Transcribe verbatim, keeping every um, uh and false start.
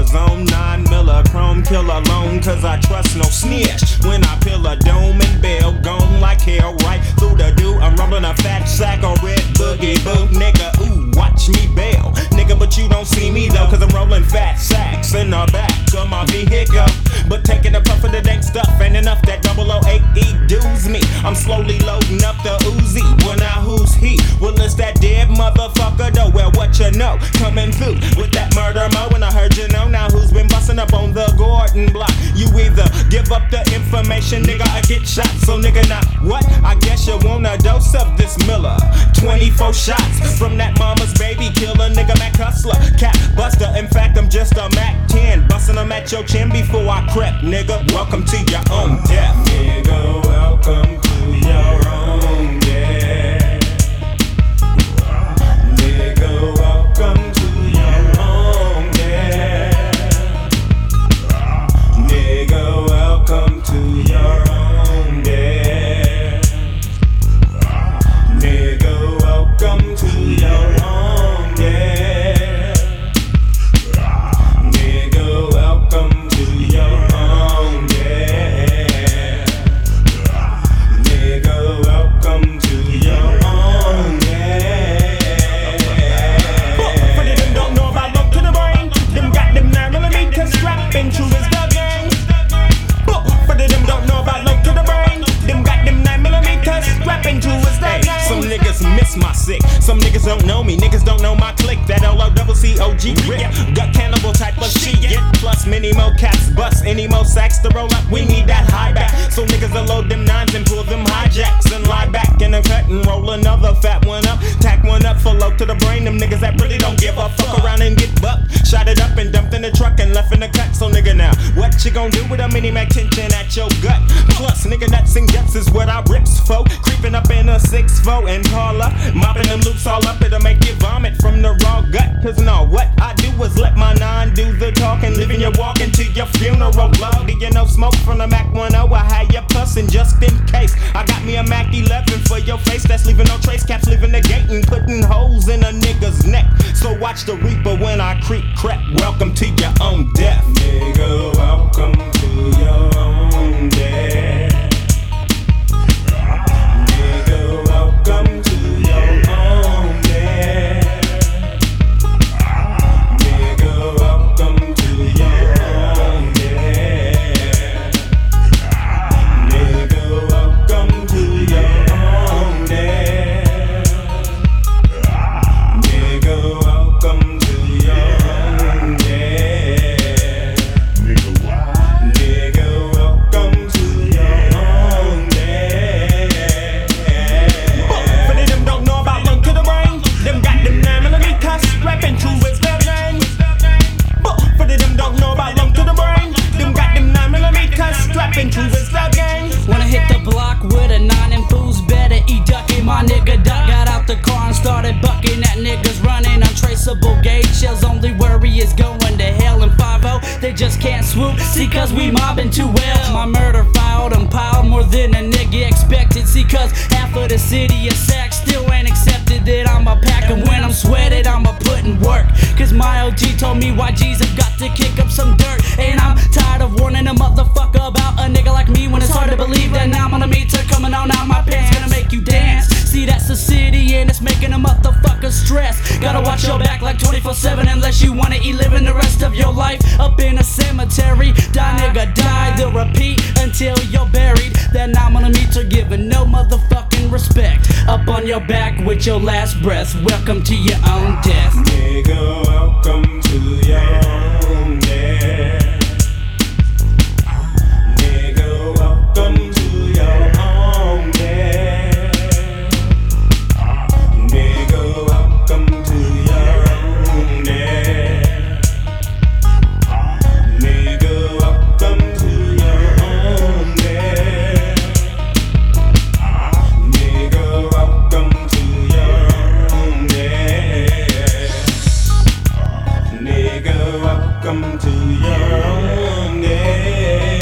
killers on nine miller, chrome killer alone, cause I trust no snitch. When I peel a dome and bail, gone like hell, right through the dew. I'm rumbling a fat sack of red boogie boo, nigga. Ooh, watch me bail, nigga, but you don't see me though, cause I'm rolling fat sacks in the back of my vehicle. But taking a puff of the dank stuff ain't enough, that double O eight E doos me. I'm slowly loading up the Uzi. Well, now who's he? Well, it's that dead motherfucker though. Well, what you know? Coming through with that murder mo, and I heard you know. Now who's been busting up on the Gordon block? You either give up the information, nigga, I get shot. So nigga, now what? I guess you want a dose of this Miller. twenty-four shots from that mama's baby killer, nigga, Mac Hustler, Cat Buster. In fact, I'm just a Mac ten, busting them at your chin before I crept, nigga. Welcome to your own death, nigga. Welcome to your own death, nigga. Welcome to your own death, nigga. Welcome to your own death, nigga. Welcome to your own death, nigga. Welcome to your own death, nigga. Welcome to your own death. For them don't know about look to the brain, them got them nine millimeter strap into his gang. For them don't know about look to the brain, them got them nine millimeter strap into his gang. Some niggas miss my sick, some niggas don't know me, niggas don't know my clique. That L O double C O G grip, gut cannibal type of shit. Plus many more cats, bust any more sacks to roll up. We need that high back, so niggas will load them nines and pull them hijacks and lie back in the cut and roll another fat one up. Tack one up for low to the brain. Them niggas that really don't give a fuck around and get bucked. Shot it up and dumped in the truck and left in the cut. So nigga, now what you gon' do with a mini Mac tension at your gut? Plus nigga, nuts and guts is what I rips for. Creeping up in a six four and Paula, mopping them loops all up. It'll make you vomit from the raw gut. Cause no, what I do is let my nine do the talking, living your walking to your funeral. Love, do you know smoke from the Mac ten? I had you pussing just in case. I got me a Mac eleven for your face, that's leaving no trace. Caps leaving the gate and putting holes in a nigga's neck. So watch the reaper when I creep crap. Welcome to your own death, nigga. Welcome to your own death, nigga. Welcome to your own death, nigga. Welcome to your own death, nigga. Welcome to your own death, nigga. Welcome to your own death, nigga. Welcome to your own death. But they them don't know about look to the brain, them got them nine millimeter strapping to his gang. But they them don't know about look to the brain, them got them nine millimeter strapping to his gang. When I hit the block with a nine and fools better eat ducky. My nigga duck got out the car and started bucking. That niggas running untraceable gauge shells. Only worry is going to hell in five oh. They just can't swoop, see cause we mobbing too well. My murder filed and piled more than a nigga expected. See cause half of the city is sack still ain't accepted that I'm a pack. And when I'm sweated I'ma put in work, cause my O G told me Y Gs have got to kick up some dirt. And I'm tired of warning a motherfucker about a nigga like me, when it's hard to believe that now I'm on a meter coming on out my pants, gonna make you dance. See that's the city and it's making a motherfucker stress. Gotta watch your back like twenty-four seven unless you wanna eat living the rest of your life up in a cemetery. Die nigga die, they'll repeat until you're buried. Then I'm on a meter giving no motherfucking respect. Up on your back with your last breath. Welcome to your own death, nigga. Welcome to your own death, nigga. Welcome to your own death, nigga. Welcome to your own death, nigga. Welcome to your own death, nigga. Welcome to your own death, nigga. Welcome to your own death.